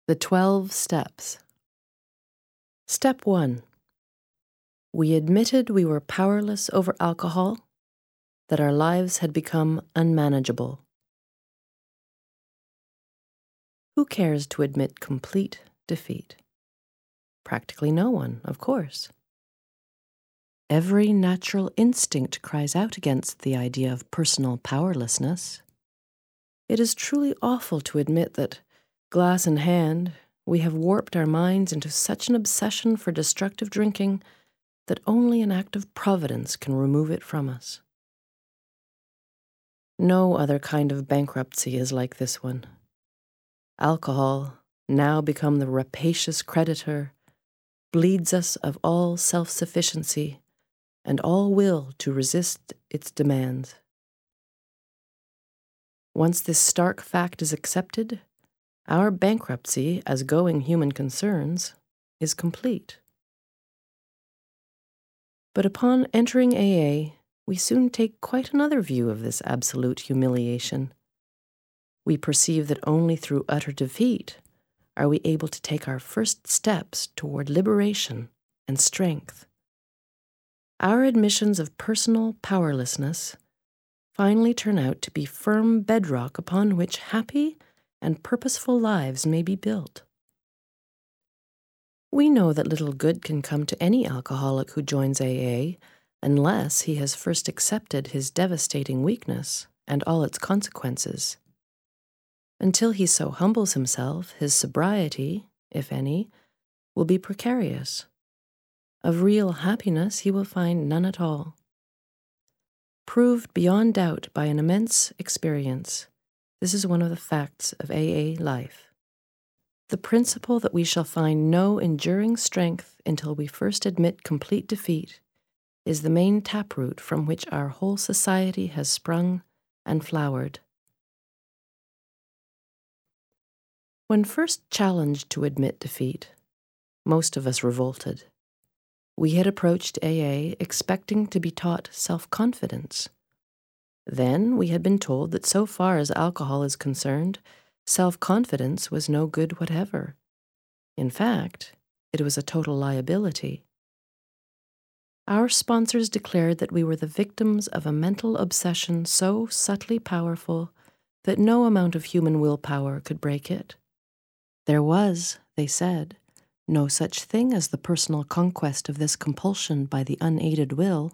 The 12 Steps. Step 1. We admitted we were powerless over alcohol, that our lives had become unmanageable. Who cares to admit complete defeat? Practically no one, of course. Every natural instinct cries out against the idea of personal powerlessness. It is truly awful to admit that, glass in hand, we have warped our minds into such an obsession for destructive drinking that only an act of providence can remove it from us. No other kind of bankruptcy is like this one. Alcohol, now become the rapacious creditor, bleeds us of all self-sufficiency and all will to resist its demands. Once this stark fact is accepted, our bankruptcy as going human concerns is complete. But upon entering AA, we soon take quite another view of this absolute humiliation. We perceive that only through utter defeat are we able to take our first steps toward liberation and strength. Our admissions of personal powerlessness finally turn out to be firm bedrock upon which happy and purposeful lives may be built. We know that little good can come to any alcoholic who joins AA unless he has first accepted his devastating weakness and all its consequences. Until he so humbles himself, his sobriety, if any, will be precarious. Of real happiness he will find none at all. Proved beyond doubt by an immense experience, this is one of the facts of AA life. The principle that we shall find no enduring strength until we first admit complete defeat is the main taproot from which our whole society has sprung and flowered. When first challenged to admit defeat, most of us revolted. We had approached AA expecting to be taught self-confidence. Then we had been told that so far as alcohol is concerned, self-confidence was no good whatever. In fact, it was a total liability. Our sponsors declared that we were the victims of a mental obsession so subtly powerful that no amount of human willpower could break it. There was, they said, no such thing as the personal conquest of this compulsion by the unaided will.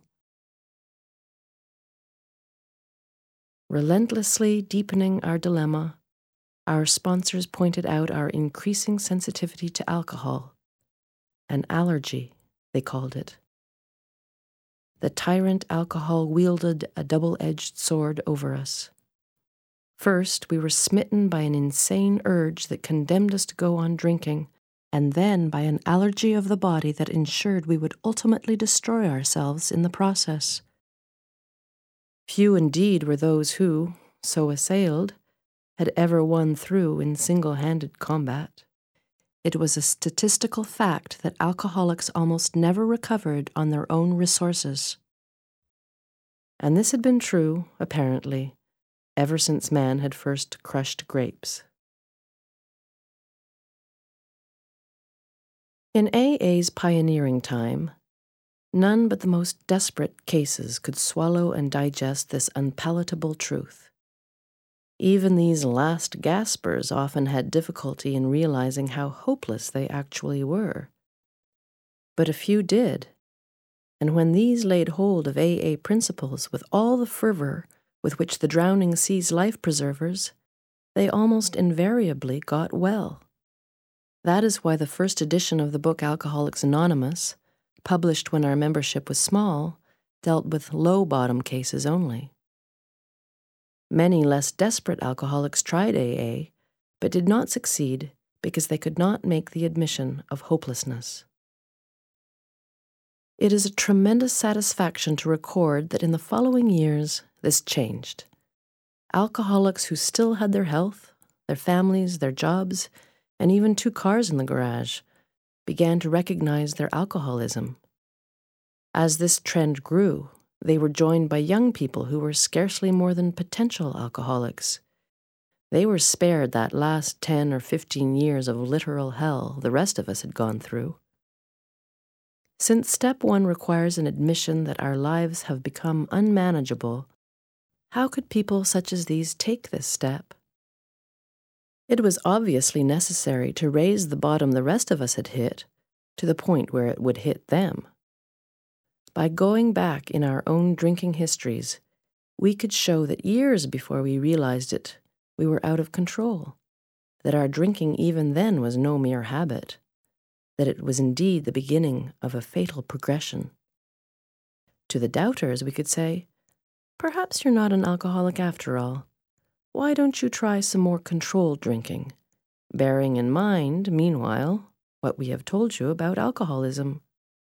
Relentlessly deepening our dilemma, our sponsors pointed out our increasing sensitivity to alcohol. An allergy, they called it. The tyrant alcohol wielded a double-edged sword over us. First, we were smitten by an insane urge that condemned us to go on drinking, and then by an allergy of the body that ensured we would ultimately destroy ourselves in the process. Few indeed were those who, so assailed, had ever won through in single-handed combat. It was a statistical fact that alcoholics almost never recovered on their own resources. And this had been true, apparently, ever since man had first crushed grapes. In AA's pioneering time, none but the most desperate cases could swallow and digest this unpalatable truth. Even these last gaspers often had difficulty in realizing how hopeless they actually were. But a few did, and when these laid hold of AA principles with all the fervor with which the drowning sees life preservers, they almost invariably got well. That is why the first edition of the book Alcoholics Anonymous, published when our membership was small, dealt with low-bottom cases only. Many less desperate alcoholics tried AA, but did not succeed because they could not make the admission of hopelessness. It is a tremendous satisfaction to record that in the following years, this changed. Alcoholics who still had their health, their families, their jobs, and even 2 cars in the garage, began to recognize their alcoholism. As this trend grew, they were joined by young people who were scarcely more than potential alcoholics. They were spared that last 10 or 15 years of literal hell the rest of us had gone through. Since step 1 requires an admission that our lives have become unmanageable, how could people such as these take this step? It was obviously necessary to raise the bottom the rest of us had hit to the point where it would hit them. By going back in our own drinking histories, we could show that years before we realized it, we were out of control, that our drinking even then was no mere habit, that it was indeed the beginning of a fatal progression. To the doubters, we could say, perhaps you're not an alcoholic after all. Why don't you try some more controlled drinking, bearing in mind, meanwhile, what we have told you about alcoholism?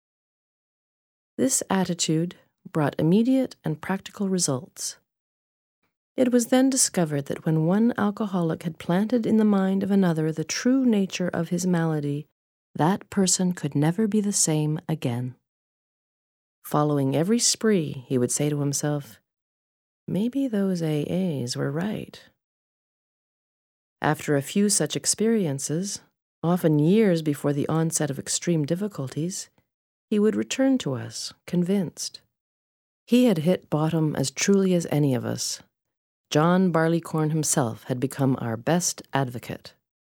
This attitude brought immediate and practical results. It was then discovered that when one alcoholic had planted in the mind of another the true nature of his malady, that person could never be the same again. Following every spree, he would say to himself, maybe those AAs were right. After a few such experiences, often years before the onset of extreme difficulties, he would return to us, convinced. He had hit bottom as truly as any of us. John Barleycorn himself had become our best advocate.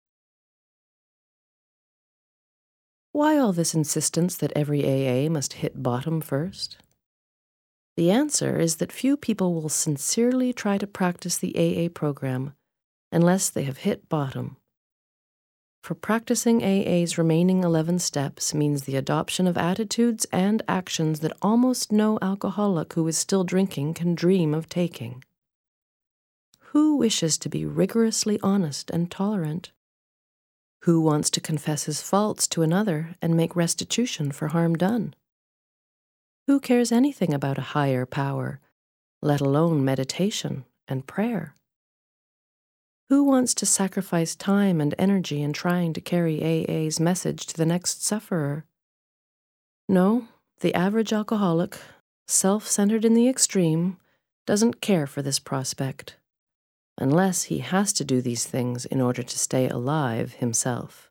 Why all this insistence that every AA must hit bottom first? The answer is that few people will sincerely try to practice the AA program unless they have hit bottom. For practicing AA's remaining 11 steps means the adoption of attitudes and actions that almost no alcoholic who is still drinking can dream of taking. Who wishes to be rigorously honest and tolerant? Who wants to confess his faults to another and make restitution for harm done? Who cares anything about a higher power, let alone meditation and prayer? Who wants to sacrifice time and energy in trying to carry AA's message to the next sufferer? No, the average alcoholic, self-centered in the extreme, doesn't care for this prospect, unless he has to do these things in order to stay alive himself.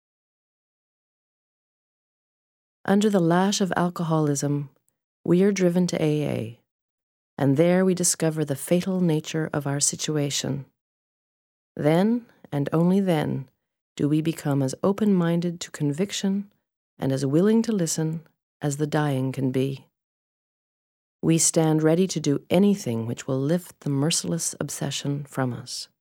Under the lash of alcoholism, we are driven to AA, and there we discover the fatal nature of our situation. Then, and only then, do we become as open-minded to conviction and as willing to listen as the dying can be. We stand ready to do anything which will lift the merciless obsession from us.